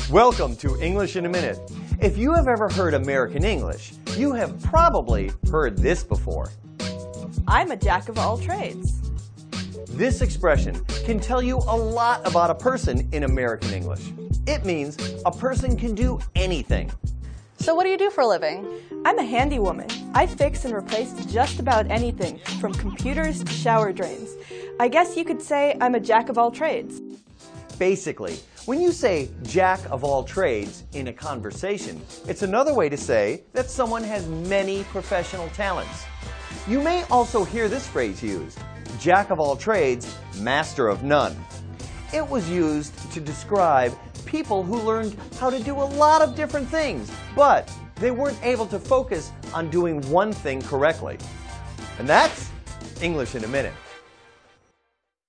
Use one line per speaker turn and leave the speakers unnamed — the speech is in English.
Welcome to English in a Minute. If you have ever heard American English, you have probably heard this before.
I'm a jack of all trades.
This expression can tell you a lot about a person in American English. It means a person can do anything.
So what do you do for a living?
I'm a handy woman. I fix and replace just about anything, from computers to shower drains. I guess you could say I'm a jack of all trades.
Basically, when you say jack of all trades in a conversation, it's another way to say that someone has many professional talents. You may also hear this phrase used, jack of all trades, master of none. It was used to describe people who learned how to do a lot of different things, but they weren't able to focus on doing one thing correctly. And that's English in a Minute.